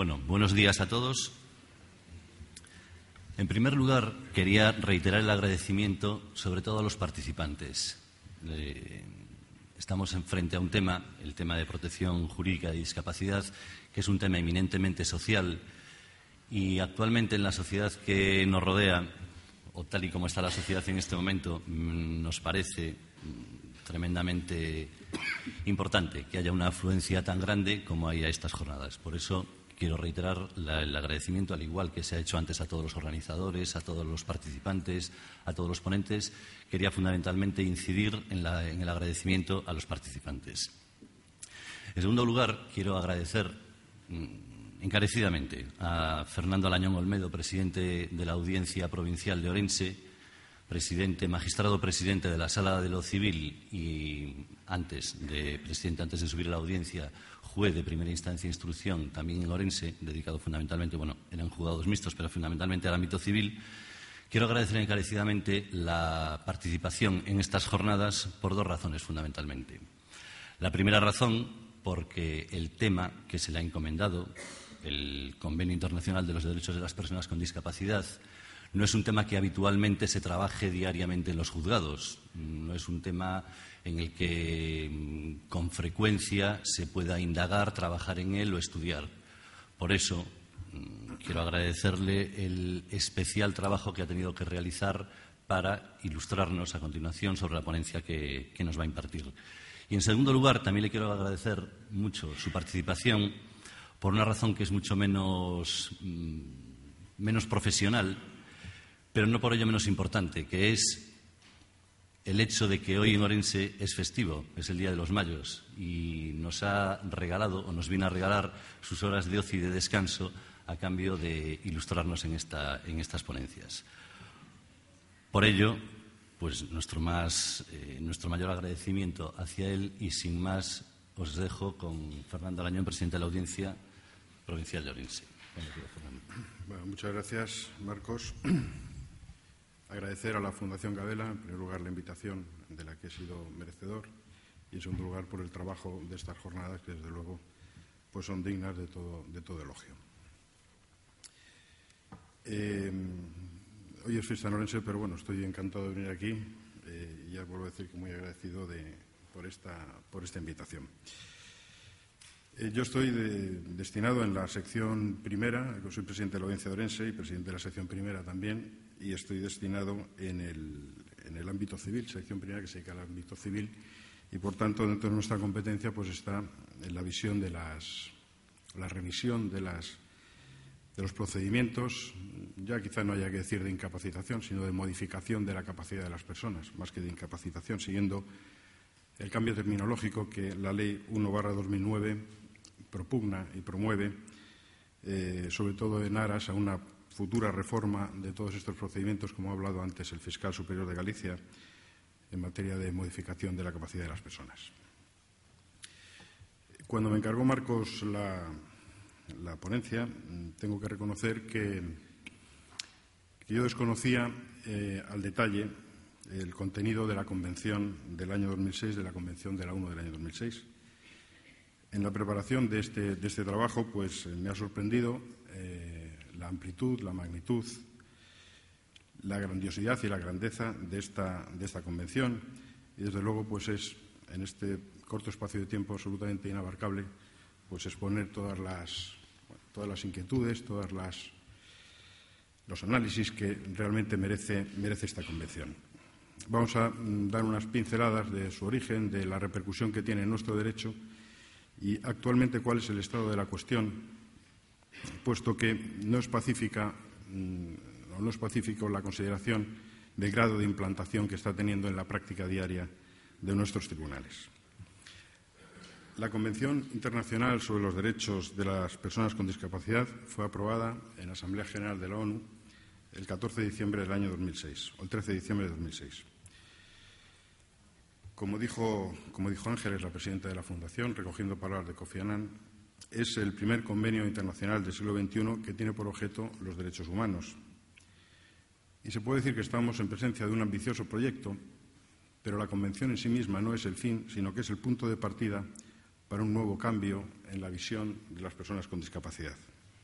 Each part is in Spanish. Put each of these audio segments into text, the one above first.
Bueno, buenos días a todos. En primer lugar, quería reiterar el agradecimiento, sobre todo a los participantes. Estamos frente a un tema, el tema de protección jurídica de discapacidad, que es un tema eminentemente social y actualmente en la sociedad que nos rodea, o tal y como está la sociedad en este momento, nos parece tremendamente importante que haya una afluencia tan grande como hay a estas jornadas. Por eso quiero reiterar el agradecimiento, al igual que se ha hecho antes a todos los organizadores, a todos los participantes, a todos los ponentes. Quería fundamentalmente incidir en el agradecimiento a los participantes. En segundo lugar, quiero agradecer encarecidamente a Fernando Alañón Olmedo, presidente de la Audiencia Provincial de Orense, magistrado presidente de la Sala de lo Civil y antes de subir a la audiencia, juez de primera instancia e instrucción también en Orense, dedicado fundamentalmente, eran juzgados mixtos, pero fundamentalmente al ámbito civil. Quiero agradecer encarecidamente la participación en estas jornadas por dos razones fundamentalmente. La primera razón, porque el tema que se le ha encomendado, el Convenio Internacional de los Derechos de las Personas con Discapacidad, no es un tema que habitualmente se trabaje diariamente en los juzgados. No es un tema en el que con frecuencia se pueda indagar, trabajar en él o estudiar. Por eso quiero agradecerle el especial trabajo que ha tenido que realizar para ilustrarnos a continuación sobre la ponencia que nos va a impartir. Y en segundo lugar, también le quiero agradecer mucho su participación por una razón que es mucho menos profesional, pero no por ello menos importante, que es el hecho de que hoy en Orense es festivo, es el Día de los Mayos, y nos ha regalado, o nos viene a regalar, sus horas de ocio y de descanso a cambio de ilustrarnos en estas ponencias. Por ello, pues nuestro mayor agradecimiento hacia él, y sin más os dejo con Fernando Alañón, presidente de la Audiencia Provincial de Orense. Bueno, muchas gracias, Marcos. Agradecer a la Fundación Gadela, en primer lugar, la invitación de la que he sido merecedor y, en segundo lugar, por el trabajo de estas jornadas que, desde luego, pues son dignas de todo elogio. Hoy es fiesta en Orense, pero bueno, estoy encantado de venir aquí y ya vuelvo a decir que muy agradecido por esta invitación. Yo estoy destinado en la sección primera, soy presidente de la Audiencia de Orense y presidente de la sección primera también, y estoy destinado en el ámbito civil, sección primera que se dedica al ámbito civil, y por tanto dentro de nuestra competencia pues está en la visión de la revisión de los procedimientos, ya quizá no haya que decir de incapacitación, sino de modificación de la capacidad de las personas, más que de incapacitación, siguiendo el cambio terminológico que la Ley 1/2009 propugna y promueve, sobre todo en aras a una futura reforma de todos estos procedimientos, como ha hablado antes el fiscal superior de Galicia, en materia de modificación de la capacidad de las personas. Cuando me encargó Marcos la ponencia, tengo que reconocer que yo desconocía al detalle el contenido de la Convención del año 2006, de la Convención de la ONU del año 2006. En la preparación de este trabajo, pues me ha sorprendido la amplitud, la magnitud, la grandiosidad y la grandeza de esta Convención, y desde luego pues es en este corto espacio de tiempo absolutamente inabarcable pues exponer todas las inquietudes, los análisis que realmente merece esta Convención. Vamos a dar unas pinceladas de su origen, de la repercusión que tiene en nuestro derecho y actualmente cuál es el estado de la cuestión, puesto que no es pacífico la consideración del grado de implantación que está teniendo en la práctica diaria de nuestros tribunales. La Convención Internacional sobre los Derechos de las Personas con Discapacidad fue aprobada en la Asamblea General de la ONU el 14 de diciembre del año 2006, o el 13 de diciembre de 2006. Como dijo Ángeles, la presidenta de la Fundación, recogiendo palabras de Kofi Annan, es el primer convenio internacional del siglo XXI que tiene por objeto los derechos humanos. Y se puede decir que estamos en presencia de un ambicioso proyecto, pero la Convención en sí misma no es el fin, sino que es el punto de partida para un nuevo cambio en la visión de las personas con discapacidad.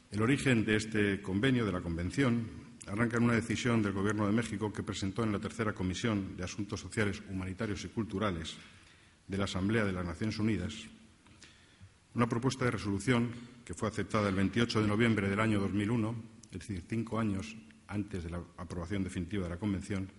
El origen de este convenio, de la Convención, arranca en una decisión del Gobierno de México que presentó en la Tercera Comisión de Asuntos Sociales, Humanitarios y Culturales de la Asamblea de las Naciones Unidas, una propuesta de resolución que fue aceptada el 28 de noviembre del año 2001, es decir, 5 años antes de la aprobación definitiva de la Convención.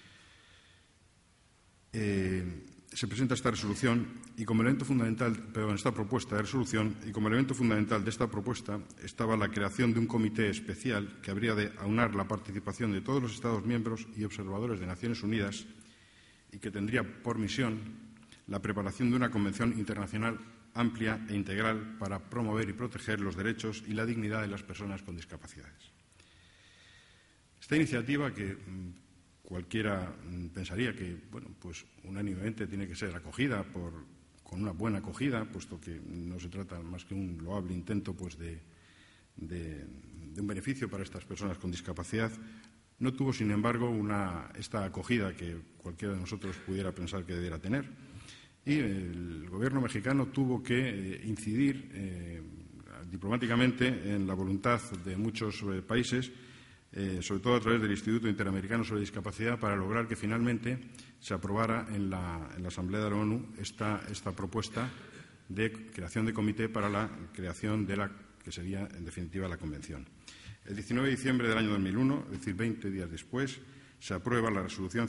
Se presenta esta resolución y como elemento fundamental, esta propuesta de resolución, y como elemento fundamental de esta propuesta estaba la creación de un comité especial que habría de aunar la participación de todos los Estados miembros y observadores de Naciones Unidas y que tendría por misión la preparación de una convención internacional amplia e integral para promover y proteger los derechos y la dignidad de las personas con discapacidades. Esta iniciativa, que cualquiera pensaría que, pues unánimemente tiene que ser acogida con una buena acogida, puesto que no se trata más que un loable intento pues, de un beneficio para estas personas con discapacidad, no tuvo, sin embargo, esta acogida que cualquiera de nosotros pudiera pensar que debiera tener. Y el Gobierno mexicano tuvo que incidir diplomáticamente en la voluntad de muchos países, sobre todo a través del Instituto Interamericano sobre Discapacidad, para lograr que finalmente se aprobara en la Asamblea de la ONU esta propuesta de creación de comité para la creación de la que sería, en definitiva, la Convención. El 19 de diciembre del año 2001, es decir, 20 días después, se aprueba la Resolución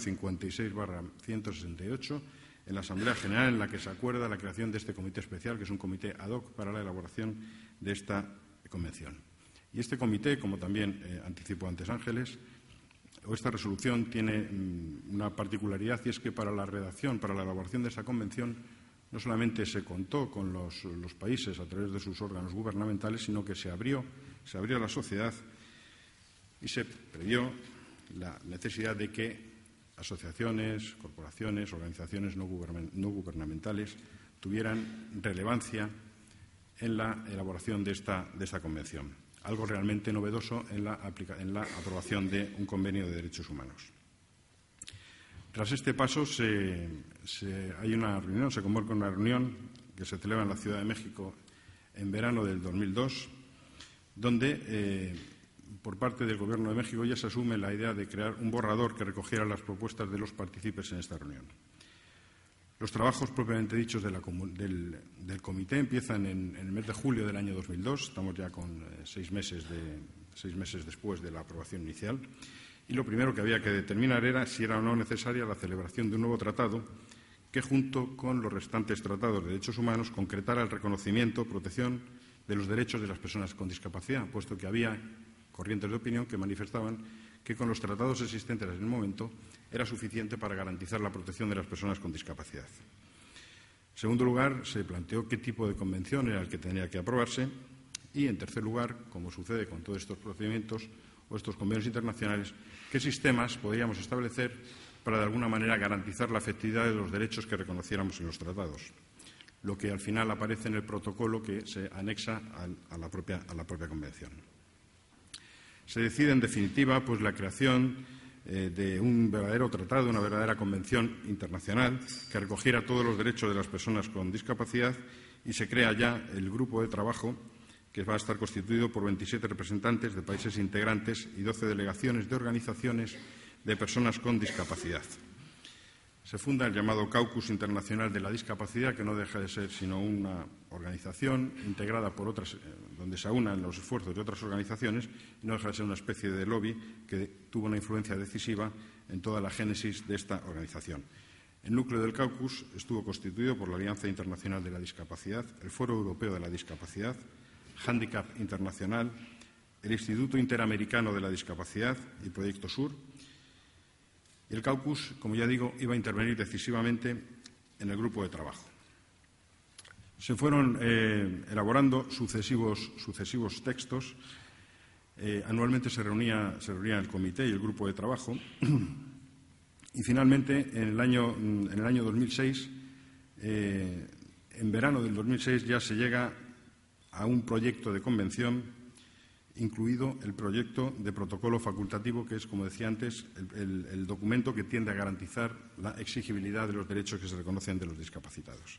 56/168 en la Asamblea General, en la que se acuerda la creación de este comité especial, que es un comité ad hoc para la elaboración de esta Convención. Y este comité, como también anticipó antes Ángeles, o esta resolución tiene una particularidad, y es que para la redacción, para la elaboración de esta Convención, no solamente se contó con los países a través de sus órganos gubernamentales, sino que se abrió a la sociedad y se previó la necesidad de que asociaciones, corporaciones, organizaciones no gubernamentales tuvieran relevancia en la elaboración de esta Convención. Algo realmente novedoso en la aprobación de un convenio de derechos humanos. Tras este paso hay una reunión, se convoca una reunión que se celebra en la Ciudad de México en verano del 2002, donde por parte del Gobierno de México ya se asume la idea de crear un borrador que recogiera las propuestas de los partícipes en esta reunión. Los trabajos propiamente dichos del comité empiezan en el mes de julio del año 2002, estamos ya con 6 meses después de la aprobación inicial, y lo primero que había que determinar era si era o no necesaria la celebración de un nuevo tratado que, junto con los restantes tratados de derechos humanos, concretara el reconocimiento, protección de los derechos de las personas con discapacidad, puesto que había corrientes de opinión que manifestaban que con los tratados existentes en el momento era suficiente para garantizar la protección de las personas con discapacidad. En segundo lugar, se planteó qué tipo de convención era el que tenía que aprobarse y, en tercer lugar, como sucede con todos estos procedimientos o estos convenios internacionales, qué sistemas podríamos establecer para, de alguna manera, garantizar la efectividad de los derechos que reconociéramos en los tratados, lo que al final aparece en el protocolo que se anexa a la propia convención. Se decide, en definitiva, pues la creación de un verdadero tratado, una verdadera convención internacional que recogiera todos los derechos de las personas con discapacidad, y se crea ya el grupo de trabajo, que va a estar constituido por 27 representantes de países integrantes y 12 delegaciones de organizaciones de personas con discapacidad. Se funda el llamado Caucus Internacional de la Discapacidad, que no deja de ser sino una organización integrada por otras, donde se aunan los esfuerzos de otras organizaciones, y no deja de ser una especie de lobby que tuvo una influencia decisiva en toda la génesis de esta organización. El núcleo del Caucus estuvo constituido por la Alianza Internacional de la Discapacidad, el Foro Europeo de la Discapacidad, Handicap Internacional, el Instituto Interamericano de la Discapacidad y Proyecto Sur. Y el Caucus, como ya digo, iba a intervenir decisivamente en el grupo de trabajo. Se fueron elaborando sucesivos textos. Anualmente se reunía el comité y el grupo de trabajo. Y finalmente, en el año 2006, en verano del 2006, ya se llega a un proyecto de convención, incluido el proyecto de protocolo facultativo, que es, como decía antes, el documento que tiende a garantizar la exigibilidad de los derechos que se reconocen de los discapacitados.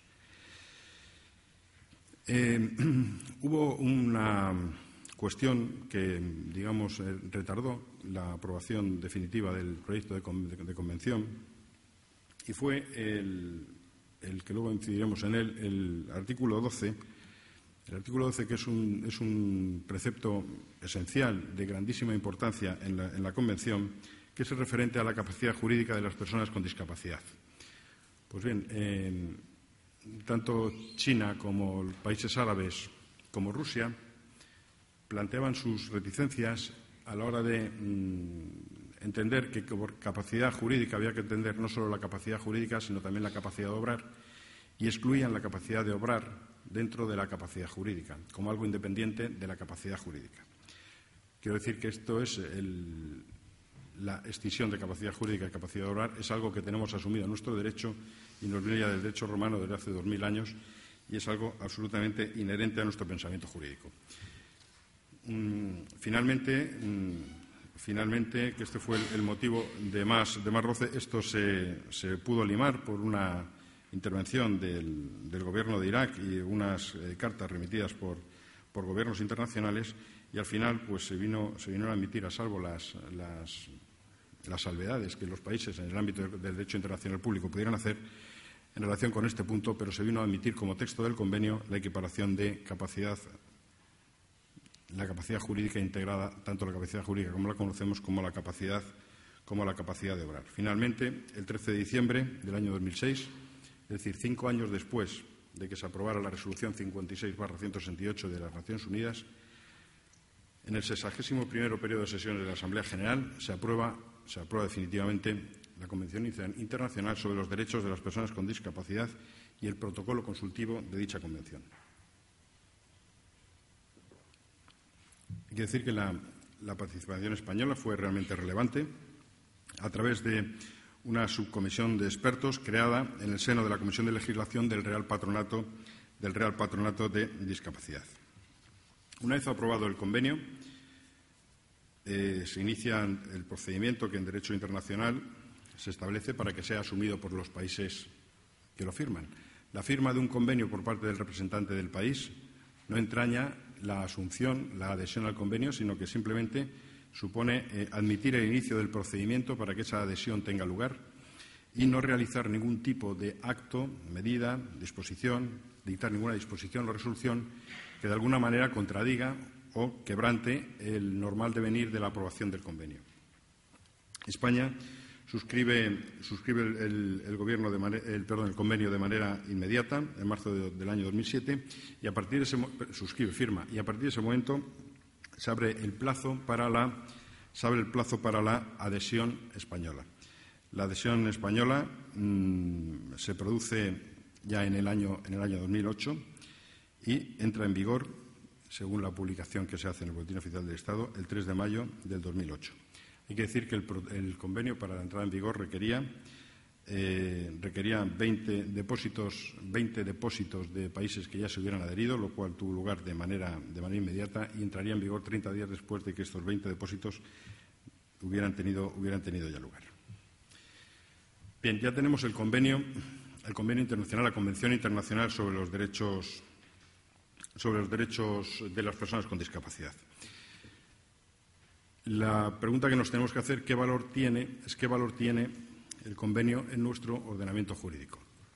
cuestión que, digamos, retardó la aprobación definitiva del proyecto de convención, y fue el que luego incidiremos en él, el artículo 12. El artículo 12, que es un precepto esencial de grandísima importancia en la Convención, que es el referente a la capacidad jurídica de las personas con discapacidad. Pues bien, tanto China como los países árabes como Rusia planteaban sus reticencias a la hora de entender que por capacidad jurídica había que entender no solo la capacidad jurídica, sino también la capacidad de obrar, y excluían la capacidad de obrar dentro de la capacidad jurídica, como algo independiente de la capacidad jurídica. Quiero decir que esto es la extinción de capacidad jurídica y capacidad de obrar es algo que tenemos asumido en nuestro derecho y nos viene ya del derecho romano desde hace 2000 años y es algo absolutamente inherente a nuestro pensamiento jurídico. Finalmente, que este fue el motivo de más roce, esto se pudo limar por una intervención del Gobierno de Irak y unas cartas remitidas por gobiernos internacionales, y al final pues se vino a admitir, a salvo las salvedades que los países en el ámbito del derecho internacional público pudieran hacer en relación con este punto, pero se vino a admitir como texto del convenio la equiparación de la capacidad jurídica integrada, tanto la capacidad jurídica como la conocemos, como la capacidad de obrar. Finalmente, el 13 de diciembre del año 2006, es decir, 5 años después de que se aprobara la resolución 56/168 de las Naciones Unidas, en el 61º periodo de sesiones de la Asamblea General se aprueba definitivamente la Convención Internacional sobre los Derechos de las Personas con Discapacidad y el protocolo consultivo de dicha convención. Hay que decir que la participación española fue realmente relevante a través de una subcomisión de expertos creada en el seno de la Comisión de Legislación del Real Patronato de Discapacidad. Una vez aprobado el convenio, se inicia el procedimiento que en derecho internacional se establece para que sea asumido por los países que lo firman. La firma de un convenio por parte del representante del país no entraña la asunción, la adhesión al convenio, sino que simplemente supone admitir el inicio del procedimiento para que esa adhesión tenga lugar y no realizar ningún tipo de acto, medida, disposición, dictar ninguna disposición o resolución que de alguna manera contradiga o quebrante el normal devenir de la aprobación del convenio. España suscribe el convenio de manera inmediata, en marzo del año 2007, y a partir de firma, y a partir de ese momento se abre el plazo para la adhesión española. La adhesión española se produce ya en el año 2008 y entra en vigor, según la publicación que se hace en el Boletín Oficial del Estado, el 3 de mayo del 2008. Hay que decir que el convenio, para la entrada en vigor, requería 20 depósitos de países que ya se hubieran adherido, lo cual tuvo lugar de manera inmediata y entraría en vigor 30 días después de que estos 20 depósitos hubieran tenido ya lugar. Bien, ya tenemos el convenio internacional, la Convención Internacional sobre los derechos de las personas con discapacidad. La pregunta que nos tenemos que hacer, ¿qué valor tiene el convenio en nuestro ordenamiento jurídico?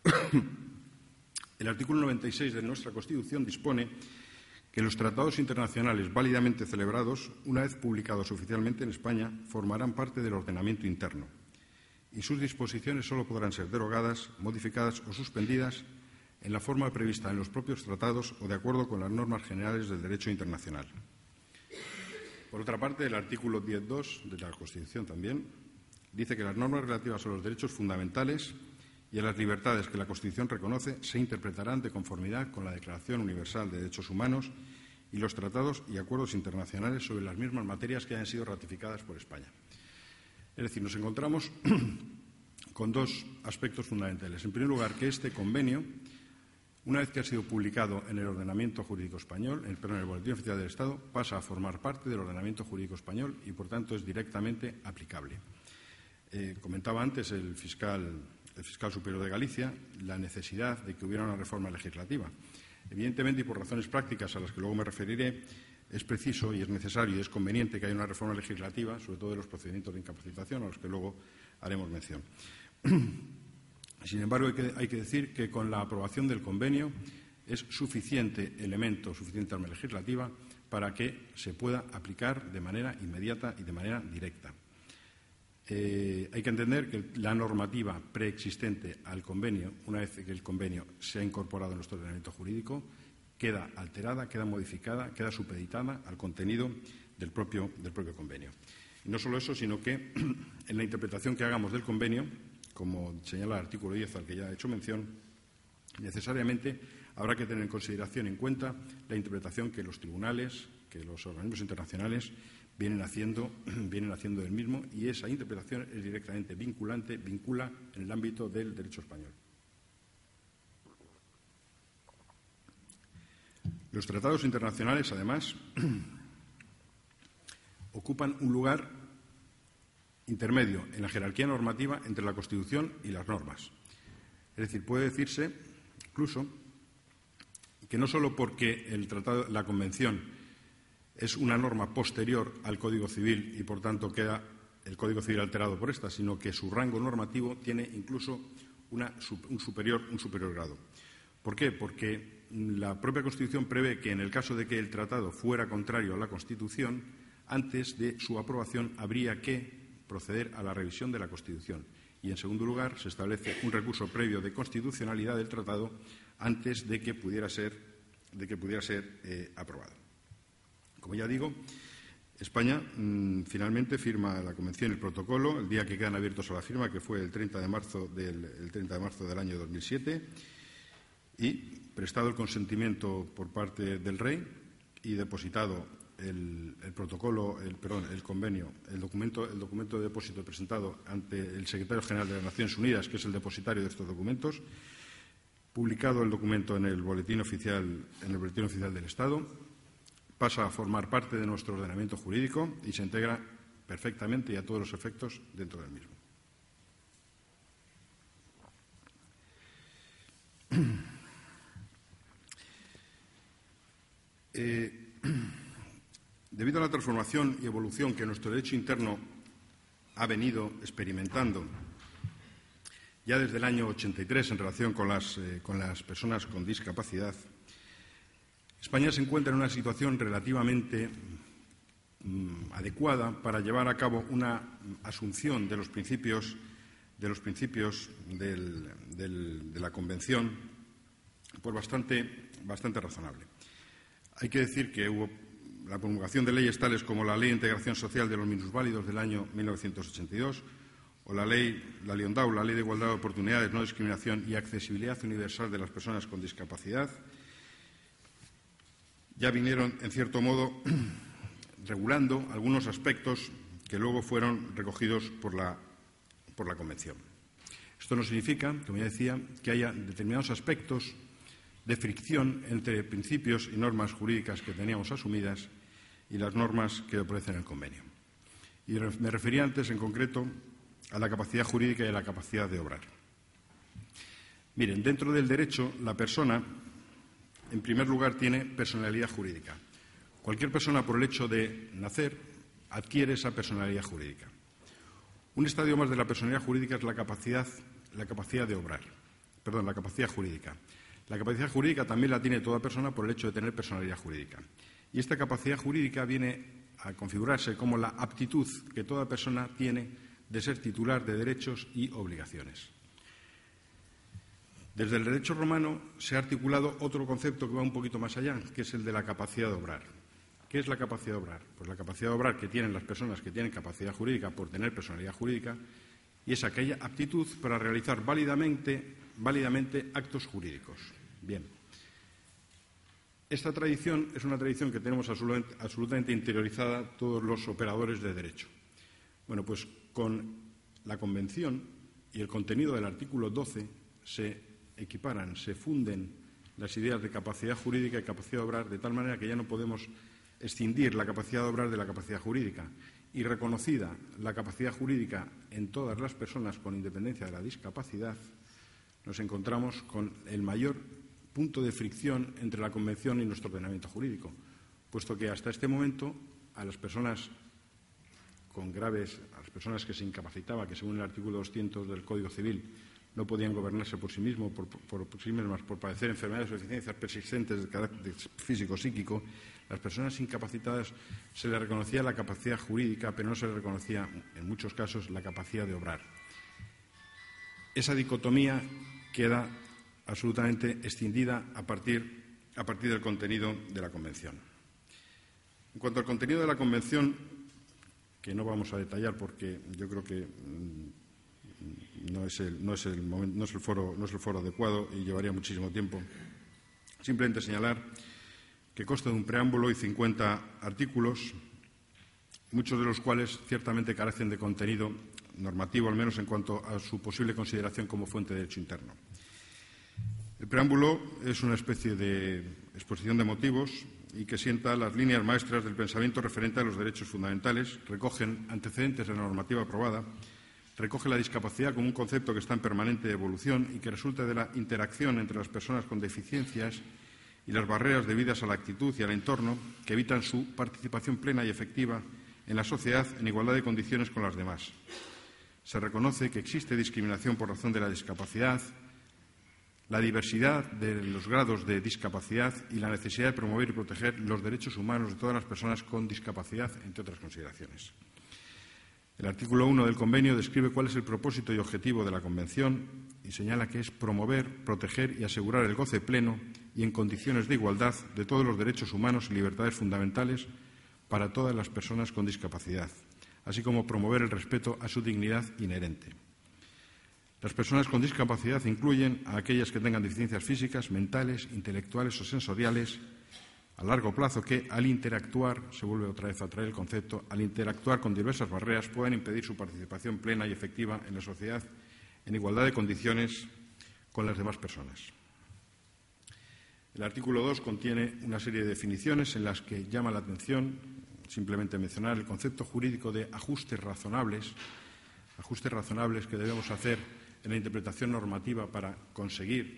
El artículo 96 de nuestra Constitución dispone que los tratados internacionales válidamente celebrados, una vez publicados oficialmente en España, formarán parte del ordenamiento interno y sus disposiciones solo podrán ser derogadas, modificadas o suspendidas en la forma prevista en los propios tratados o de acuerdo con las normas generales del derecho internacional. Por otra parte, el artículo 10.2 de la Constitución también dice que las normas relativas a los derechos fundamentales y a las libertades que la Constitución reconoce se interpretarán de conformidad con la Declaración Universal de Derechos Humanos y los tratados y acuerdos internacionales sobre las mismas materias que hayan sido ratificadas por España. Es decir, nos encontramos con dos aspectos fundamentales. En primer lugar, que este convenio, una vez que ha sido publicado en el ordenamiento jurídico español, en el Boletín Oficial del Estado, pasa a formar parte del ordenamiento jurídico español y, por tanto, es directamente aplicable. Comentaba antes el fiscal superior de Galicia la necesidad de que hubiera una reforma legislativa. Evidentemente, y por razones prácticas a las que luego me referiré, es preciso y es necesario y es conveniente que haya una reforma legislativa, sobre todo de los procedimientos de incapacitación, a los que luego haremos mención. Sin embargo, hay que decir que con la aprobación del convenio es suficiente elemento, suficiente arma legislativa para que se pueda aplicar de manera inmediata y de manera directa. Hay que entender que la normativa preexistente al convenio, una vez que el convenio se ha incorporado en nuestro ordenamiento jurídico, queda alterada, queda modificada, queda supeditada al contenido del propio convenio. Y no solo eso, sino que en la interpretación que hagamos del convenio, como señala el artículo 10 al que ya he hecho mención, necesariamente habrá que tener en consideración, en cuenta, la interpretación que los tribunales, que los organismos internacionales vienen haciendo del mismo, y esa interpretación es directamente vinculante, vincula en el ámbito del derecho español. Los tratados internacionales, además, ocupan un lugar intermedio en la jerarquía normativa entre la Constitución y las normas. Es decir, puede decirse incluso que no solo porque la Convención es una norma posterior al Código Civil y, por tanto, queda el Código Civil alterado por esta, sino que su rango normativo tiene incluso un superior grado. ¿Por qué? Porque la propia Constitución prevé que, en el caso de que el tratado fuera contrario a la Constitución, antes de su aprobación habría que proceder a la revisión de la Constitución. Y, en segundo lugar, se establece un recurso previo de constitucionalidad del tratado antes de que pudiera ser aprobado. Como ya digo, España finalmente firma la Convención y el protocolo el día que quedan abiertos a la firma, que fue el 30 de marzo del año 2007, y prestado el consentimiento por parte del Rey y depositado el documento de depósito presentado ante el Secretario General de las Naciones Unidas, que es el depositario de estos documentos, publicado el documento en el Boletín Oficial del Estado, pasa a formar parte de nuestro ordenamiento jurídico y se integra perfectamente y a todos los efectos dentro del mismo. Debido a la transformación y evolución que nuestro derecho interno ha venido experimentando ya desde el año 83 en relación con las personas con discapacidad, España se encuentra en una situación relativamente adecuada para llevar a cabo una asunción de los principios de la Convención, pues bastante razonable. Hay que decir que hubo la promulgación de leyes tales como la Ley de Integración Social de los Minusválidos del año 1982 o la Liondau, la Ley de Igualdad de Oportunidades, No Discriminación y Accesibilidad Universal de las Personas con Discapacidad. Ya vinieron, en cierto modo, regulando algunos aspectos que luego fueron recogidos por la Convención. Esto no significa, como ya decía, que haya determinados aspectos de fricción entre principios y normas jurídicas que teníamos asumidas y las normas que ofrecen el convenio. Y me refería antes, en concreto, a la capacidad jurídica y a la capacidad de obrar. Miren, dentro del derecho, la persona, en primer lugar, tiene personalidad jurídica. Cualquier persona, por el hecho de nacer, adquiere esa personalidad jurídica. Un estadio más de la personalidad jurídica es la capacidad de obrar. Perdón, la capacidad jurídica. La capacidad jurídica también la tiene toda persona por el hecho de tener personalidad jurídica. Y esta capacidad jurídica viene a configurarse como la aptitud que toda persona tiene de ser titular de derechos y obligaciones. Desde el derecho romano se ha articulado otro concepto que va un poquito más allá, que es el de la capacidad de obrar. ¿Qué es la capacidad de obrar? Pues la capacidad de obrar que tienen las personas que tienen capacidad jurídica por tener personalidad jurídica, y es aquella aptitud para realizar válidamente actos jurídicos. Bien. Esta tradición es una tradición que tenemos absolutamente interiorizada todos los operadores de derecho. Bueno, pues con la Convención y el contenido del artículo 12 se equiparan, se funden las ideas de capacidad jurídica y capacidad de obrar, de tal manera que ya no podemos escindir la capacidad de obrar de la capacidad jurídica. Y reconocida la capacidad jurídica en todas las personas con independencia de la discapacidad, nos encontramos con el mayor punto de fricción entre la Convención y nuestro ordenamiento jurídico, puesto que hasta este momento a las personas a las personas que se incapacitaban, que según el artículo 200 del Código Civil no podían gobernarse por sí mismos, por sí mismas, por padecer enfermedades o deficiencias persistentes de carácter físico o psíquico, las personas incapacitadas se les reconocía la capacidad jurídica, pero no se les reconocía, en muchos casos, la capacidad de obrar. Esa dicotomía queda absolutamente extendida a partir del contenido de la Convención. En cuanto al contenido de la Convención, que no vamos a detallar porque yo creo que no es el foro adecuado y llevaría muchísimo tiempo, simplemente señalar que consta de un preámbulo y 50 artículos, muchos de los cuales ciertamente carecen de contenido normativo, al menos en cuanto a su posible consideración como fuente de derecho interno. El preámbulo es una especie de exposición de motivos y que sienta las líneas maestras del pensamiento referente a los derechos fundamentales, recogen antecedentes de la normativa aprobada, recoge la discapacidad como un concepto que está en permanente evolución y que resulta de la interacción entre las personas con deficiencias y las barreras debidas a la actitud y al entorno que evitan su participación plena y efectiva en la sociedad en igualdad de condiciones con las demás. Se reconoce que existe discriminación por razón de la discapacidad, la diversidad de los grados de discapacidad y la necesidad de promover y proteger los derechos humanos de todas las personas con discapacidad, entre otras consideraciones. El artículo 1 del convenio describe cuál es el propósito y objetivo de la Convención y señala que es promover, proteger y asegurar el goce pleno y en condiciones de igualdad de todos los derechos humanos y libertades fundamentales para todas las personas con discapacidad, así como promover el respeto a su dignidad inherente. Las personas con discapacidad incluyen a aquellas que tengan deficiencias físicas, mentales, intelectuales o sensoriales a largo plazo que, al interactuar, se vuelve otra vez a traer el concepto, al interactuar con diversas barreras, pueden impedir su participación plena y efectiva en la sociedad en igualdad de condiciones con las demás personas. El artículo 2 contiene una serie de definiciones en las que llama la atención simplemente mencionar el concepto jurídico de ajustes razonables que debemos hacer en la interpretación normativa para conseguir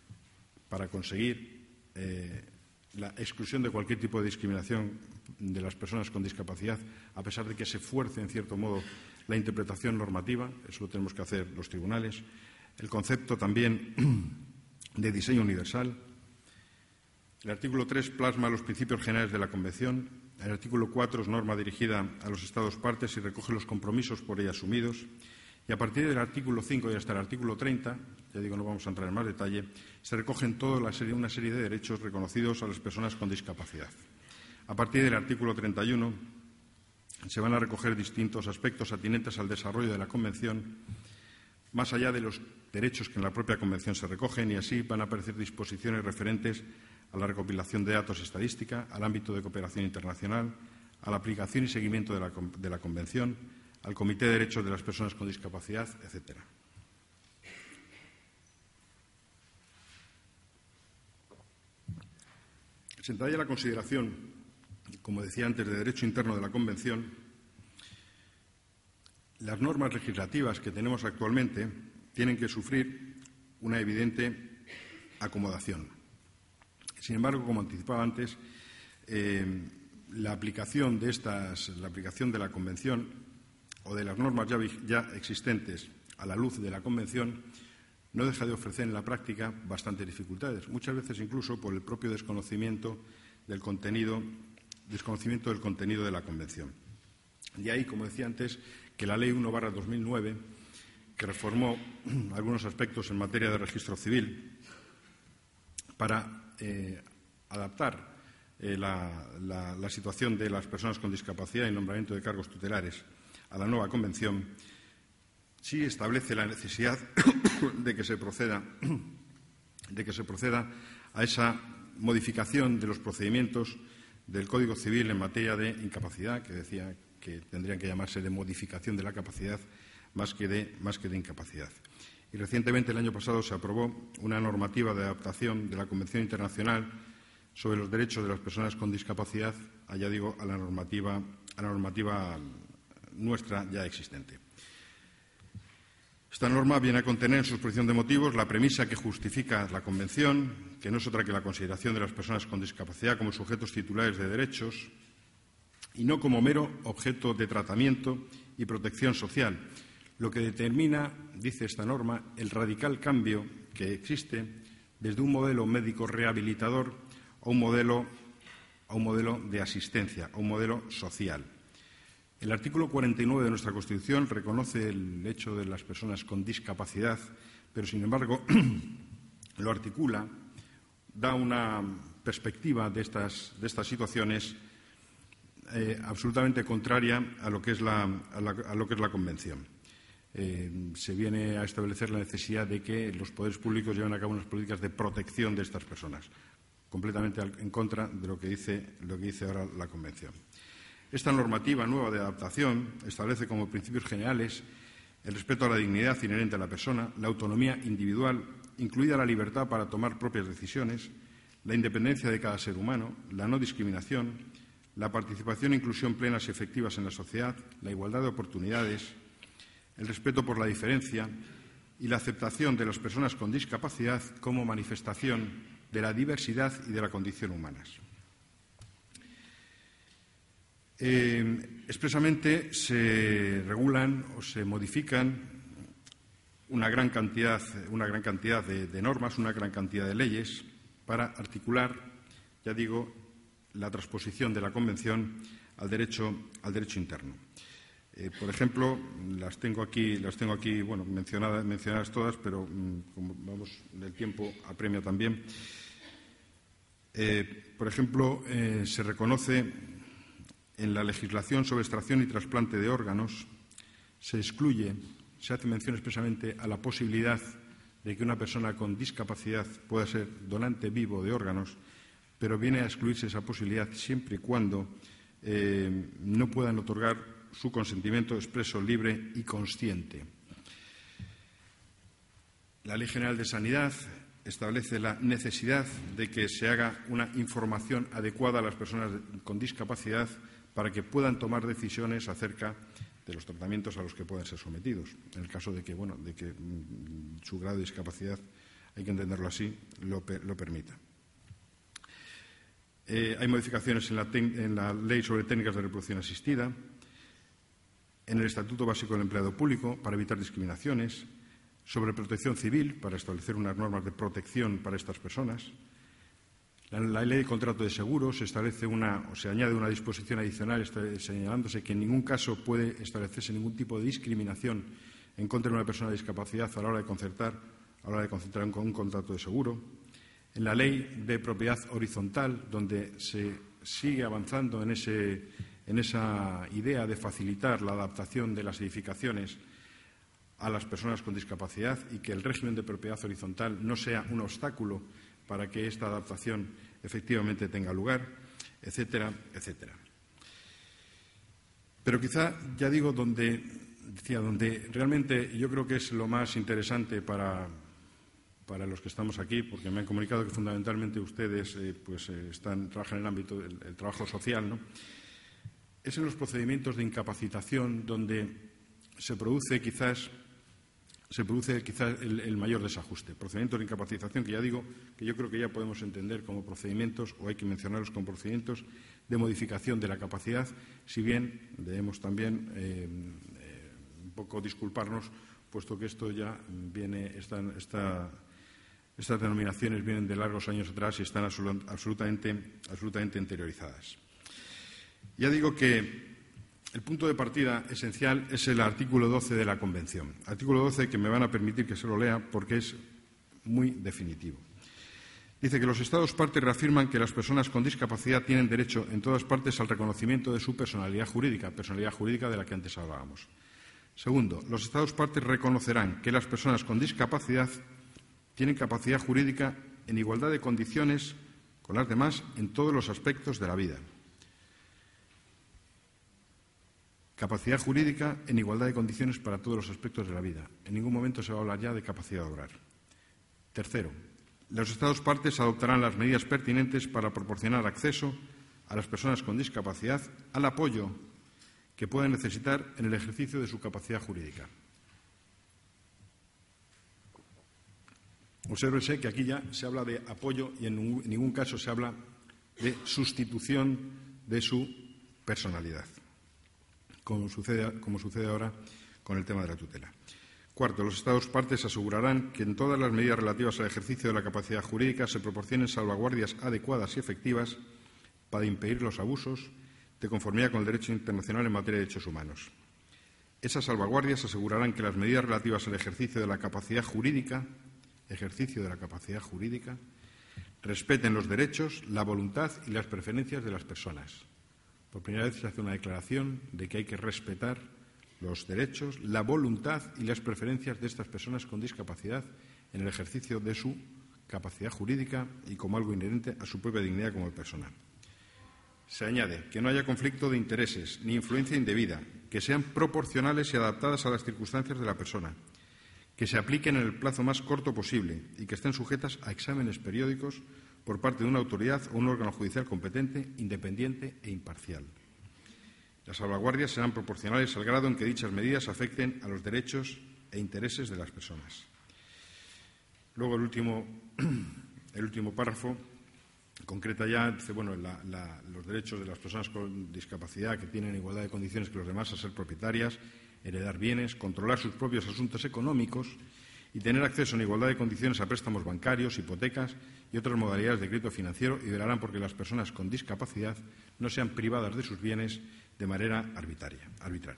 la exclusión de cualquier tipo de discriminación de las personas con discapacidad, a pesar de que se fuerce, en cierto modo, la interpretación normativa. Eso lo tenemos que hacer los tribunales. El concepto también de diseño universal. El artículo 3 plasma los principios generales de la Convención. El artículo 4 es norma dirigida a los Estados partes y recoge los compromisos por ella asumidos. Y a partir del artículo 5 y hasta el artículo 30, ya digo, no vamos a entrar en más detalle, se recogen una serie de derechos reconocidos a las personas con discapacidad. A partir del artículo 31 se van a recoger distintos aspectos atinentes al desarrollo de la Convención, más allá de los derechos que en la propia Convención se recogen, y así van a aparecer disposiciones referentes a la recopilación de datos y estadística, al ámbito de cooperación internacional, a la aplicación y seguimiento de la Convención, al Comité de Derechos de las Personas con Discapacidad, etc. Se detalla la consideración, como decía antes, de derecho interno de la Convención. Las normas legislativas que tenemos actualmente tienen que sufrir una evidente acomodación. Sin embargo, como anticipaba antes, la aplicación de la Convención o de las normas ya existentes a la luz de la Convención no deja de ofrecer en la práctica bastantes dificultades, muchas veces incluso por el propio desconocimiento del contenido de la Convención. De ahí, como decía antes, que la Ley 1/2009, que reformó algunos aspectos en materia de registro civil para adaptar la situación de las personas con discapacidad y nombramiento de cargos tutelares a la nueva Convención, sí establece la necesidad de que se proceda a esa modificación de los procedimientos del Código Civil en materia de incapacidad, que decía que tendrían que llamarse de modificación de la capacidad más que de incapacidad. Y recientemente, el año pasado, se aprobó una normativa de adaptación de la Convención Internacional sobre los derechos de las personas con discapacidad, ya digo, a la normativa nuestra ya existente. Esta norma viene a contener en su exposición de motivos la premisa que justifica la Convención, que no es otra que la consideración de las personas con discapacidad como sujetos titulares de derechos y no como mero objeto de tratamiento y protección social, lo que determina, dice esta norma, el radical cambio que existe desde un modelo médico rehabilitador a un modelo de asistencia, a un modelo social. El artículo 49 de nuestra Constitución reconoce el hecho de las personas con discapacidad, pero, sin embargo, lo articula, da una perspectiva de estas situaciones absolutamente contraria a lo que es la Convención. Se viene a establecer la necesidad de que los poderes públicos lleven a cabo unas políticas de protección de estas personas, completamente en contra de lo que dice ahora la Convención. Esta normativa nueva de adaptación establece como principios generales el respeto a la dignidad inherente a la persona, la autonomía individual, incluida la libertad para tomar propias decisiones, la independencia de cada ser humano, la no discriminación, la participación e inclusión plenas y efectivas en la sociedad, la igualdad de oportunidades, el respeto por la diferencia y la aceptación de las personas con discapacidad como manifestación de la diversidad y de la condición humanas. Expresamente se regulan o se modifican una gran cantidad de normas, una gran cantidad de leyes para articular, ya digo, la transposición de la Convención al derecho interno. Por ejemplo, las tengo aquí, bueno, mencionadas todas, pero como vamos, el tiempo apremia también. Por ejemplo, se reconoce en la legislación sobre extracción y trasplante de órganos, se hace mención expresamente a la posibilidad de que una persona con discapacidad pueda ser donante vivo de órganos, pero viene a excluirse esa posibilidad siempre y cuando no puedan otorgar su consentimiento expreso, libre y consciente. La Ley General de Sanidad establece la necesidad de que se haga una información adecuada a las personas con discapacidad para que puedan tomar decisiones acerca de los tratamientos a los que puedan ser sometidos, en el caso de que su grado de discapacidad, hay que entenderlo así, lo permita. Hay modificaciones en la Ley sobre técnicas de reproducción asistida, en el Estatuto Básico del Empleado Público para evitar discriminaciones, sobre protección civil para establecer unas normas de protección para estas personas. La Ley de Contrato de Seguros se añade una disposición adicional señalándose que en ningún caso puede establecerse ningún tipo de discriminación en contra de una persona de discapacidad a la hora de concertar un contrato de seguro. En la Ley de Propiedad Horizontal, donde se sigue avanzando en esa idea de facilitar la adaptación de las edificaciones a las personas con discapacidad y que el régimen de propiedad horizontal no sea un obstáculo para que esta adaptación efectivamente tenga lugar, etcétera, etcétera. Pero quizá, ya digo, donde realmente yo creo que es lo más interesante para los que estamos aquí, porque me han comunicado que fundamentalmente ustedes trabajan en el ámbito del trabajo social, ¿no? Es en los procedimientos de incapacitación donde se produce quizás el mayor desajuste. Procedimientos de incapacitación que ya digo que yo creo que ya podemos entender como procedimientos, o hay que mencionarlos como procedimientos de modificación de la capacidad, si bien debemos también un poco disculparnos, puesto que esto ya viene, estas denominaciones vienen de largos años atrás y están absolutamente interiorizadas. Ya digo que el punto de partida esencial es el artículo 12 de la Convención. Artículo 12 que me van a permitir que se lo lea porque es muy definitivo. Dice que los Estados partes reafirman que las personas con discapacidad tienen derecho en todas partes al reconocimiento de su personalidad jurídica de la que antes hablábamos. Segundo, los Estados partes reconocerán que las personas con discapacidad tienen capacidad jurídica en igualdad de condiciones con las demás en todos los aspectos de la vida. Capacidad jurídica en igualdad de condiciones para todos los aspectos de la vida. En ningún momento se va a hablar ya de capacidad de obrar. Tercero, los Estados partes adoptarán las medidas pertinentes para proporcionar acceso a las personas con discapacidad al apoyo que puedan necesitar en el ejercicio de su capacidad jurídica. Obsérvese que aquí ya se habla de apoyo y en ningún caso se habla de sustitución de su personalidad, como sucede ahora con el tema de la tutela. Cuarto, los Estados partes asegurarán que en todas las medidas relativas al ejercicio de la capacidad jurídica se proporcionen salvaguardias adecuadas y efectivas para impedir los abusos de conformidad con el derecho internacional en materia de derechos humanos. Esas salvaguardias asegurarán que las medidas relativas al ejercicio de la capacidad jurídica, respeten los derechos, la voluntad y las preferencias de las personas. Por primera vez se hace una declaración de que hay que respetar los derechos, la voluntad y las preferencias de estas personas con discapacidad en el ejercicio de su capacidad jurídica y como algo inherente a su propia dignidad como persona. Se añade que no haya conflicto de intereses ni influencia indebida, que sean proporcionales y adaptadas a las circunstancias de la persona, que se apliquen en el plazo más corto posible y que estén sujetas a exámenes periódicos por parte de una autoridad o un órgano judicial competente, independiente e imparcial. Las salvaguardias serán proporcionales al grado en que dichas medidas afecten a los derechos e intereses de las personas. Luego, el último párrafo concreta ya, dice, los derechos de las personas con discapacidad que tienen igualdad de condiciones que los demás a ser propietarias, heredar bienes, controlar sus propios asuntos económicos y tener acceso en igualdad de condiciones a préstamos bancarios, hipotecas y otras modalidades de crédito financiero y velarán porque las personas con discapacidad no sean privadas de sus bienes de manera arbitraria.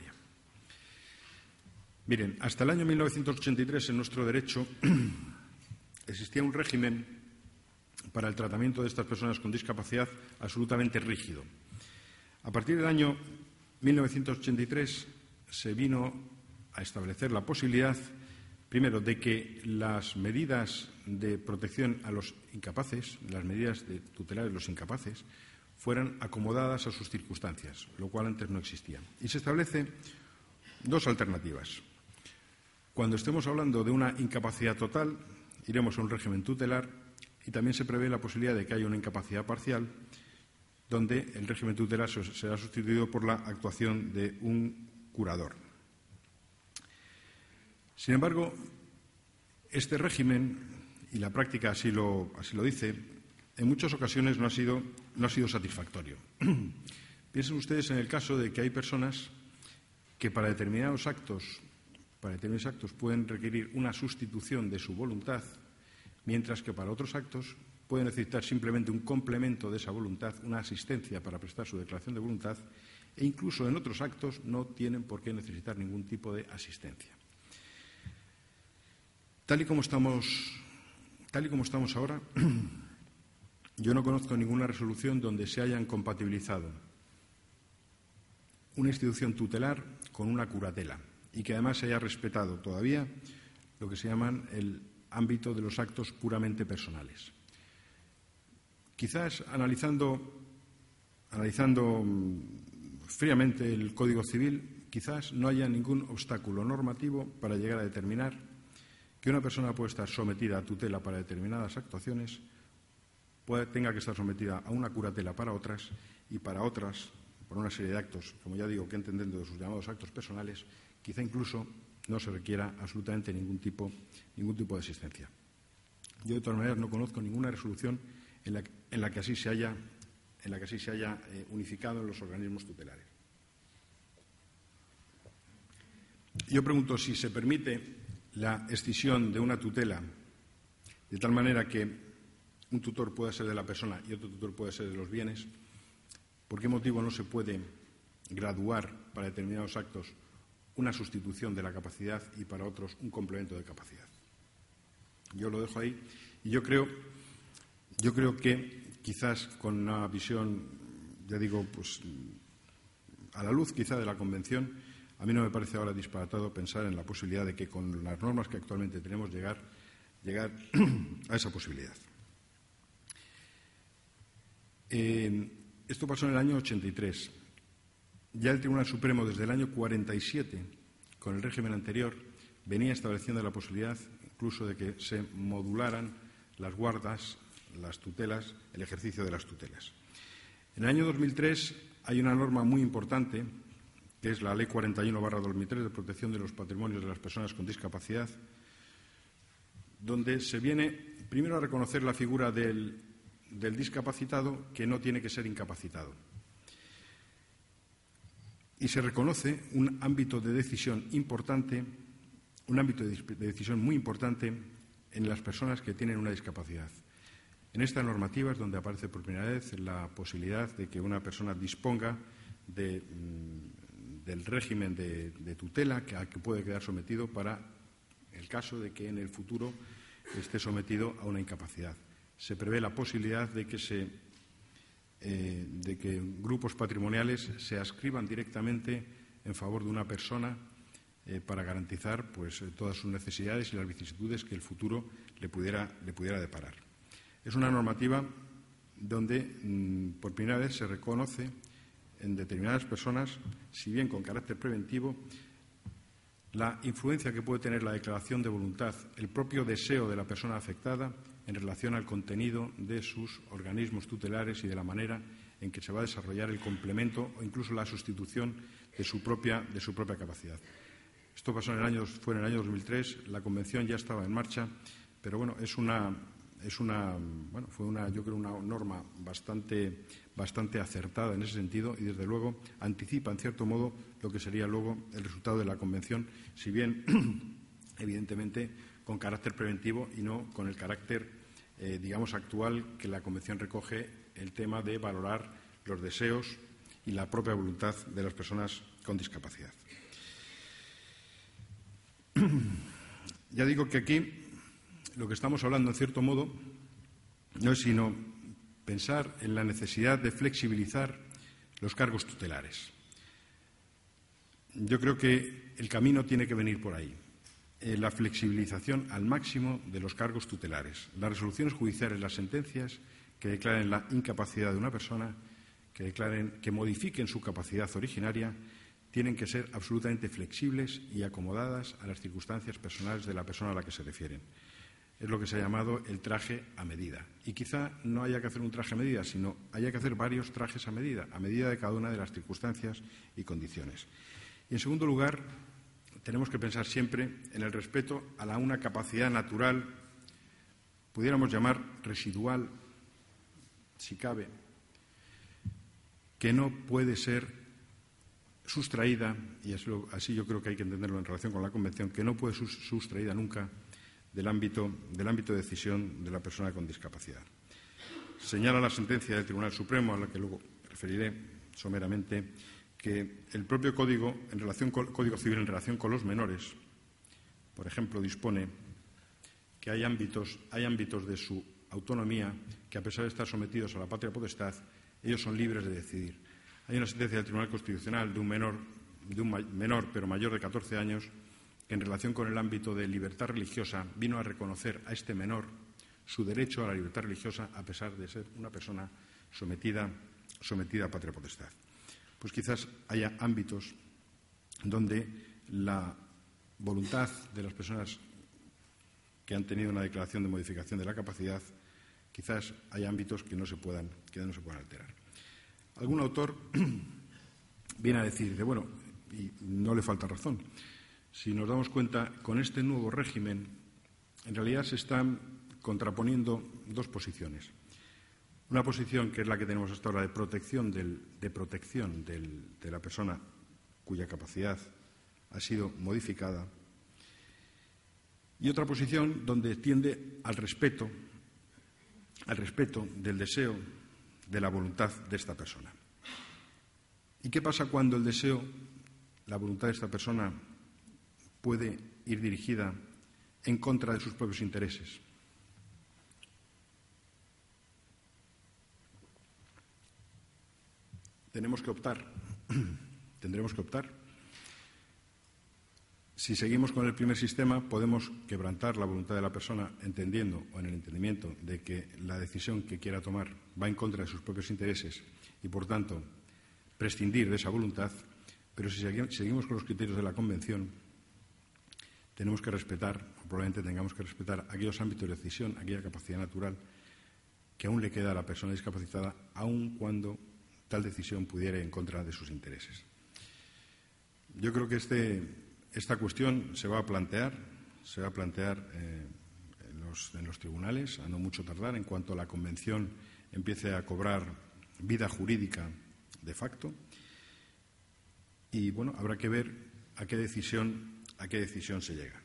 Miren, hasta el año 1983 en nuestro derecho existía un régimen para el tratamiento de estas personas con discapacidad absolutamente rígido. A partir del año 1983 se vino a establecer la posibilidad, primero, de que las medidas de protección a los incapaces, las medidas de tutelar a los incapaces, fueran acomodadas a sus circunstancias, lo cual antes no existía. Y se establecen dos alternativas. Cuando estemos hablando de una incapacidad total, iremos a un régimen tutelar y también se prevé la posibilidad de que haya una incapacidad parcial, donde el régimen tutelar será sustituido por la actuación de un curador. Sin embargo, este régimen, y la práctica así lo dice, en muchas ocasiones no ha sido satisfactorio. Piensen ustedes en el caso de que hay personas que para determinados actos pueden requerir una sustitución de su voluntad, mientras que para otros actos pueden necesitar simplemente un complemento de esa voluntad, una asistencia para prestar su declaración de voluntad, e incluso en otros actos no tienen por qué necesitar ningún tipo de asistencia. Tal y como estamos ahora, yo no conozco ninguna resolución donde se hayan compatibilizado una institución tutelar con una curatela y que además se haya respetado todavía lo que se llaman el ámbito de los actos puramente personales. Quizás analizando fríamente el Código Civil, quizás no haya ningún obstáculo normativo para llegar a determinar que una persona puede estar sometida a tutela para determinadas actuaciones, tenga que estar sometida a una curatela para otras y para otras, por una serie de actos, como ya digo, que entendiendo de sus llamados actos personales, quizá incluso no se requiera absolutamente ningún tipo de asistencia. Yo, de todas maneras, no conozco ninguna resolución en la que así se haya unificado en los organismos tutelares. Yo pregunto si se permite la escisión de una tutela de tal manera que un tutor pueda ser de la persona y otro tutor puede ser de los bienes, ¿por qué motivo no se puede graduar para determinados actos una sustitución de la capacidad y para otros un complemento de capacidad? Yo lo dejo ahí y yo creo que quizás con una visión, ya digo, pues a la luz quizá de la Convención, a mí no me parece ahora disparatado pensar en la posibilidad de que con las normas que actualmente tenemos llegar a esa posibilidad. Esto pasó en el año 83. Ya el Tribunal Supremo, desde el año 47, con el régimen anterior, venía estableciendo la posibilidad incluso de que se modularan las guardas, las tutelas, el ejercicio de las tutelas. En el año 2003 hay una norma muy importante, que es la Ley 41/2003 de protección de los patrimonios de las personas con discapacidad, donde se viene primero a reconocer la figura del discapacitado, que no tiene que ser incapacitado. Y se reconoce un ámbito de decisión importante, un ámbito de decisión muy importante en las personas que tienen una discapacidad. En esta normativa es donde aparece por primera vez la posibilidad de que una persona disponga del régimen de tutela al que puede quedar sometido para el caso de que en el futuro esté sometido a una incapacidad. Se prevé la posibilidad de que grupos patrimoniales se adscriban directamente en favor de una persona para garantizar pues, todas sus necesidades y las vicisitudes que el futuro le pudiera deparar. Es una normativa donde por primera vez se reconoce en determinadas personas, si bien con carácter preventivo, la influencia que puede tener la declaración de voluntad, el propio deseo de la persona afectada en relación al contenido de sus organismos tutelares y de la manera en que se va a desarrollar el complemento o incluso la sustitución de su propia capacidad. Esto fue en el año 2003, la Convención ya estaba en marcha, pero bueno, yo creo una norma bastante acertada en ese sentido y desde luego anticipa en cierto modo lo que sería luego el resultado de la Convención, si bien evidentemente con carácter preventivo y no con el carácter digamos actual que la Convención recoge el tema de valorar los deseos y la propia voluntad de las personas con discapacidad. Ya digo que aquí lo que estamos hablando, en cierto modo, no es sino pensar en la necesidad de flexibilizar los cargos tutelares. Yo creo que el camino tiene que venir por ahí. La flexibilización al máximo de los cargos tutelares. Las resoluciones judiciales, las sentencias que declaren la incapacidad de una persona, que modifiquen su capacidad originaria, tienen que ser absolutamente flexibles y acomodadas a las circunstancias personales de la persona a la que se refieren. Es lo que se ha llamado el traje a medida. Y quizá no haya que hacer un traje a medida, sino haya que hacer varios trajes a medida de cada una de las circunstancias y condiciones. Y, en segundo lugar, tenemos que pensar siempre en el respeto a una capacidad natural, pudiéramos llamar residual, si cabe, que no puede ser sustraída, y así yo creo que hay que entenderlo en relación con la Convención, que no puede ser sustraída nunca del ámbito de decisión de la persona con discapacidad. Señala la sentencia del Tribunal Supremo, a la que luego referiré someramente, que el propio Código Civil en relación con los menores, por ejemplo, dispone que hay ámbitos de su autonomía que, a pesar de estar sometidos a la patria potestad, ellos son libres de decidir. Hay una sentencia del Tribunal Constitucional de un menor pero mayor de 14 años que, en relación con el ámbito de libertad religiosa, vino a reconocer a este menor su derecho a la libertad religiosa a pesar de ser una persona sometida a patria potestad. Pues quizás haya ámbitos donde la voluntad de las personas que han tenido una declaración de modificación de la capacidad, quizás haya ámbitos que no se puedan alterar. Algún autor viene a decir, bueno, y no le falta razón, si nos damos cuenta, con este nuevo régimen, en realidad se están contraponiendo dos posiciones. Una posición que es la que tenemos hasta ahora de protección de la persona cuya capacidad ha sido modificada, y otra posición donde tiende al respeto del deseo, de la voluntad de esta persona. ¿Y qué pasa cuando el deseo, la voluntad de esta persona puede ir dirigida en contra de sus propios intereses? Tendremos que optar. Si seguimos con el primer sistema, podemos quebrantar la voluntad de la persona entendiendo o en el entendimiento de que la decisión que quiera tomar va en contra de sus propios intereses y, por tanto, prescindir de esa voluntad. Pero si seguimos con los criterios de la Convención, tenemos que respetar, o probablemente tengamos que respetar, aquellos ámbitos de decisión, aquella capacidad natural que aún le queda a la persona discapacitada, aun cuando tal decisión pudiera ir en contra de sus intereses. Yo creo que esta cuestión se va a plantear los tribunales, a no mucho tardar, en cuanto la Convención empiece a cobrar vida jurídica de facto. Y, bueno, habrá que ver a qué decisión se llega.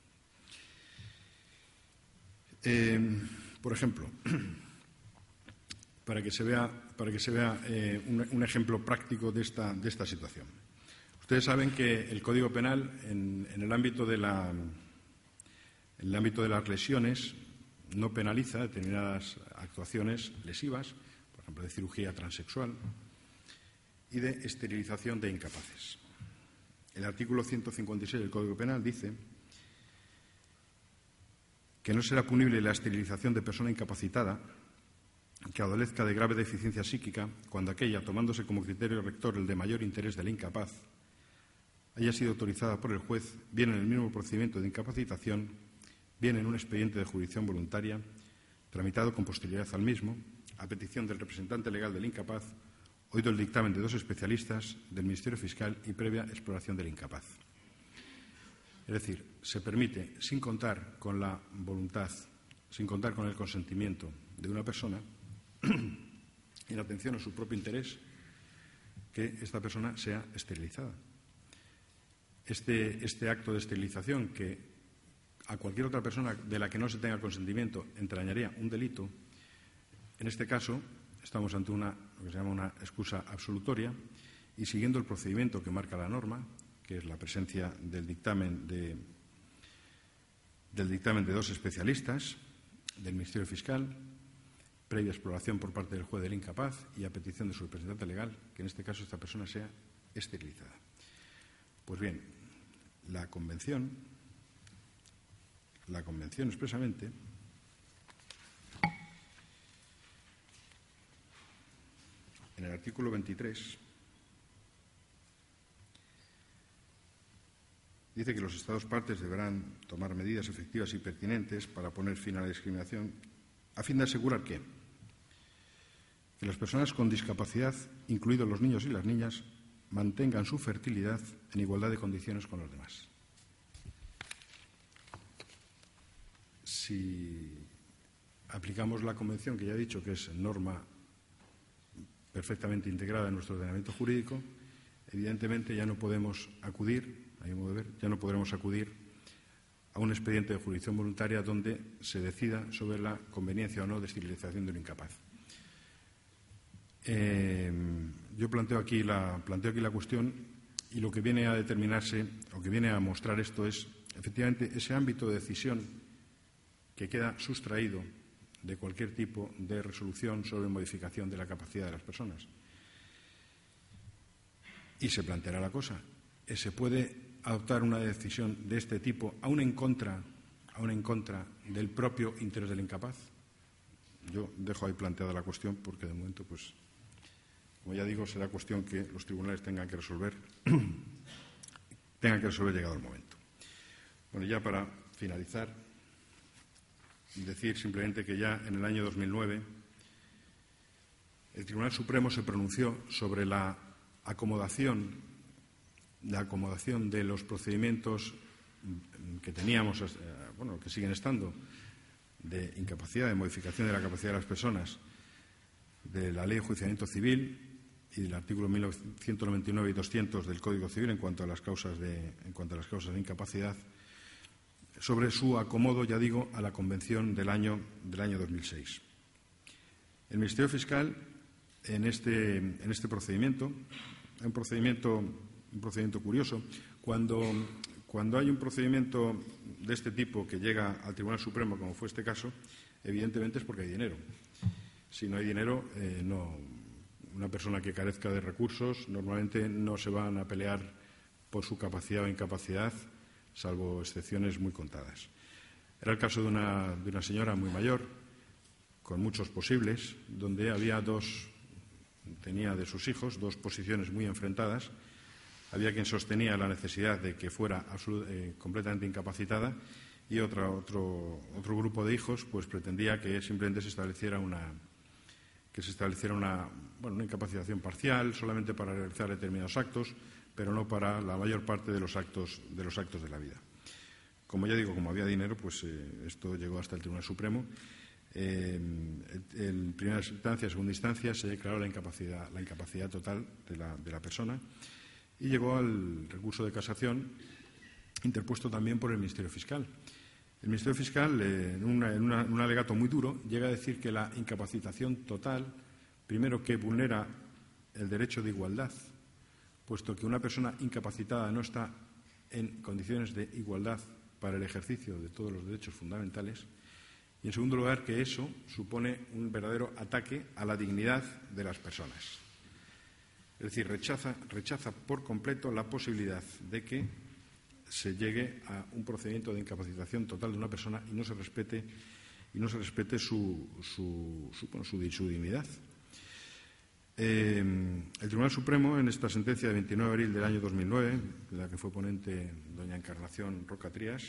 Por ejemplo, para que se vea un ejemplo práctico de esta situación. Ustedes saben que el Código Penal, en el ámbito de las lesiones, no penaliza determinadas actuaciones lesivas, por ejemplo, de cirugía transexual y de esterilización de incapaces. El artículo 156 del Código Penal dice que no será punible la esterilización de persona incapacitada que adolezca de grave deficiencia psíquica cuando aquella, tomándose como criterio rector el de mayor interés del incapaz, haya sido autorizada por el juez, bien en el mismo procedimiento de incapacitación, bien en un expediente de jurisdicción voluntaria, tramitado con posterioridad al mismo, a petición del representante legal del incapaz, oído el dictamen de 2 especialistas del Ministerio Fiscal y previa exploración del incapaz. Es decir, se permite, sin contar con la voluntad, sin contar con el consentimiento de una persona, en atención a su propio interés, que esta persona sea esterilizada. Este acto de esterilización, que a cualquier otra persona de la que no se tenga consentimiento entrañaría un delito, en este caso estamos ante lo que se llama una excusa absolutoria, y siguiendo el procedimiento que marca la norma, que es la presencia del dictamen de 2 especialistas del Ministerio Fiscal, previa exploración por parte del juez del incapaz y a petición de su representante legal, que en este caso esta persona sea esterilizada. Pues bien, la Convención expresamente en el artículo 23 dice que los Estados partes deberán tomar medidas efectivas y pertinentes para poner fin a la discriminación a fin de asegurar que las personas con discapacidad, incluidos los niños y las niñas, mantengan su fertilidad en igualdad de condiciones con los demás. Si aplicamos la Convención, que ya he dicho que es norma perfectamente integrada en nuestro ordenamiento jurídico, evidentemente ya no podemos acudir, a mi modo de ver, a un expediente de jurisdicción voluntaria donde se decida sobre la conveniencia o no de esterilización de un incapaz. Yo planteo aquí la cuestión, y lo que viene a determinarse, o que viene a mostrar esto, es efectivamente ese ámbito de decisión que queda sustraído de cualquier tipo de resolución sobre modificación de la capacidad de las personas. Y se planteará la cosa: ¿se puede adoptar una decisión de este tipo aún en contra del propio interés del incapaz? Yo dejo ahí planteada la cuestión, porque de momento, pues, como ya digo, será cuestión que los tribunales tengan que resolver llegado el momento. Bueno, ya para finalizar, decir simplemente que ya en el año 2009 el Tribunal Supremo se pronunció sobre la acomodación de los procedimientos que teníamos, que siguen estando, de incapacidad, de modificación de la capacidad de las personas, de la Ley de Enjuiciamiento Civil y del artículo 199 y 200 del Código Civil en cuanto a las causas de incapacidad, sobre su acomodo, ya digo, a la Convención del año 2006. El Ministerio Fiscal, en este procedimiento, un procedimiento curioso, cuando hay un procedimiento de este tipo que llega al Tribunal Supremo, como fue este caso, evidentemente es porque hay dinero. Si no hay dinero, una persona que carezca de recursos normalmente no se van a pelear por su capacidad o incapacidad, salvo excepciones muy contadas. Era el caso de una señora muy mayor, con muchos posibles, donde tenía de sus hijos 2 posiciones muy enfrentadas. Había quien sostenía la necesidad de que fuera completamente incapacitada, y otro grupo de hijos pues pretendía que simplemente se estableciera una incapacitación parcial, solamente para realizar determinados actos, pero no para la mayor parte de los actos de la vida. como ya digo, como había dinero, pues esto llegó hasta el Tribunal Supremo. En primera instancia, segunda instancia, se declaró la incapacidad total de la persona y llegó al recurso de casación interpuesto también por el Ministerio Fiscal. El Ministerio Fiscal, en un alegato muy duro, llega a decir que la incapacitación total, primero, que vulnera el derecho de igualdad, puesto que una persona incapacitada no está en condiciones de igualdad para el ejercicio de todos los derechos fundamentales, y, en segundo lugar, que eso supone un verdadero ataque a la dignidad de las personas. Es decir, rechaza por completo la posibilidad de que se llegue a un procedimiento de incapacitación total de una persona y no se respete su dignidad. El Tribunal Supremo, en esta sentencia de 29 de abril del año 2009, de la que fue ponente doña Encarnación Roca Trías,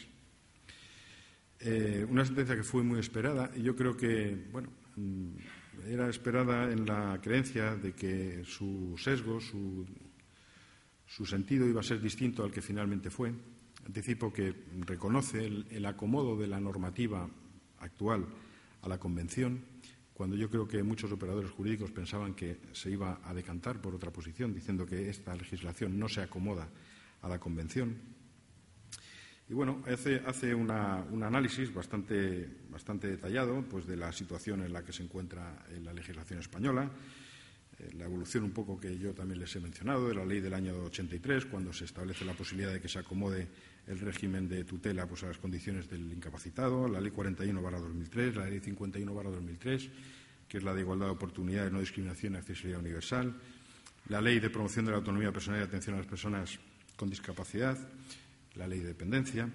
una sentencia que fue muy esperada, y yo creo que, era esperada en la creencia de que su sesgo, su sentido iba a ser distinto al que finalmente fue. Anticipo que reconoce el acomodo de la normativa actual a la Convención, cuando yo creo que muchos operadores jurídicos pensaban que se iba a decantar por otra posición, diciendo que esta legislación no se acomoda a la Convención. Y hace un análisis bastante detallado, pues, de la situación en la que se encuentra en la legislación española, la evolución un poco que yo también les he mencionado de la ley del año 83, cuando se establece la posibilidad de que se acomode el régimen de tutela, pues, a las condiciones del incapacitado, la ley 41/2003, la ley 51/2003, que es la de igualdad de oportunidades, no discriminación y accesibilidad universal, la ley de promoción de la autonomía personal y atención a las personas con discapacidad, la ley de dependencia.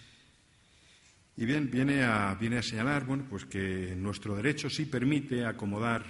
Y bien, viene a señalar, pues, que nuestro derecho sí permite acomodar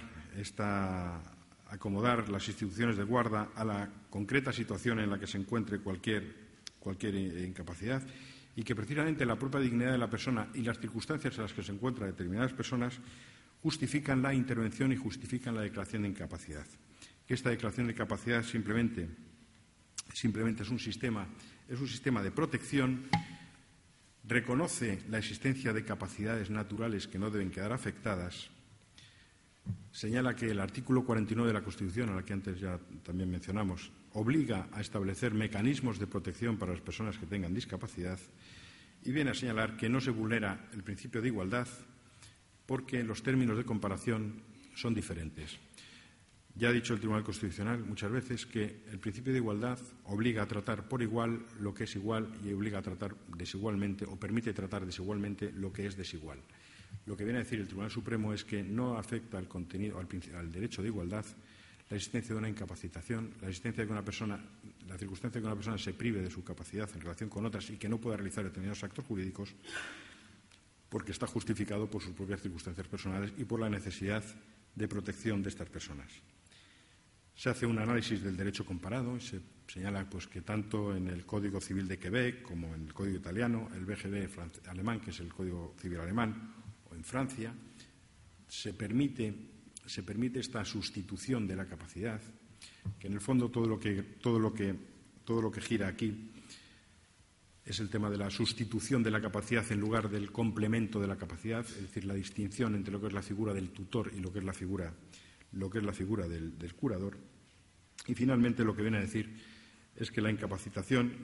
las instituciones de guarda a la concreta situación en la que se encuentre cualquier incapacidad, y que precisamente la propia dignidad de la persona y las circunstancias en las que se encuentran determinadas personas justifican la intervención y justifican la declaración de incapacidad. Que esta declaración de incapacidad simplemente es un sistema de protección, reconoce la existencia de capacidades naturales que no deben quedar afectadas. Señala que el artículo 49 de la Constitución, a la que antes ya también mencionamos, obliga a establecer mecanismos de protección para las personas que tengan discapacidad, y viene a señalar que no se vulnera el principio de igualdad porque los términos de comparación son diferentes. Ya ha dicho el Tribunal Constitucional muchas veces que el principio de igualdad obliga a tratar por igual lo que es igual y obliga a tratar desigualmente, o permite tratar desigualmente lo que es desigual. Lo que viene a decir el Tribunal Supremo es que no afecta al contenido, al derecho de igualdad, la existencia de una incapacitación, la circunstancia de que una persona se prive de su capacidad en relación con otras y que no pueda realizar determinados actos jurídicos, porque está justificado por sus propias circunstancias personales y por la necesidad de protección de estas personas. Se hace un análisis del derecho comparado y se señala, pues, que tanto en el Código Civil de Quebec como en el Código Italiano, el BGB alemán, que es el Código Civil alemán, o en Francia, se permite esta sustitución de la capacidad, que en el fondo todo lo que gira aquí es el tema de la sustitución de la capacidad en lugar del complemento de la capacidad, es decir, la distinción entre lo que es la figura del tutor y lo que es la figura del curador. Y finalmente lo que viene a decir es que la incapacitación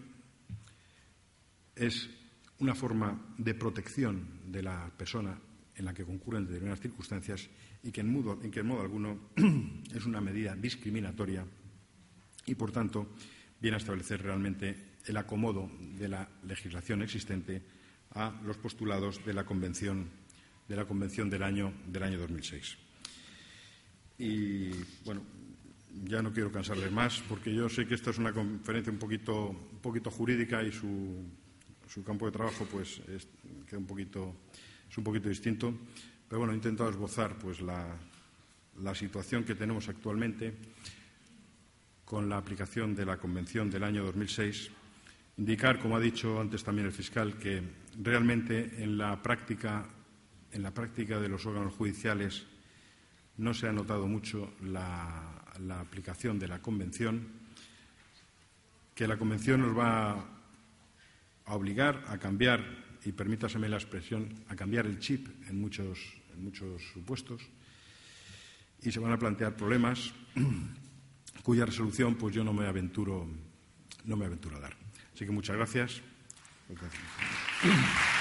es una forma de protección de la persona en la que concurren determinadas circunstancias y que en modo alguno es una medida discriminatoria y, por tanto, viene a establecer realmente el acomodo de la legislación existente a los postulados de la Convención del año 2006. Y, ya no quiero cansarles más, porque yo sé que esta es una conferencia un poquito jurídica y su campo de trabajo, pues, es un poquito distinto. Pero he intentado esbozar, pues, la situación que tenemos actualmente con la aplicación de la Convención del año 2006. Indicar, como ha dicho antes también el fiscal, que realmente en la práctica de los órganos judiciales no se ha notado mucho la aplicación de la Convención, que la Convención nos va a obligar a cambiar y permítaseme la expresión, a cambiar el chip en muchos supuestos, y se van a plantear problemas cuya resolución pues yo no me aventuro a dar. Así que muchas gracias.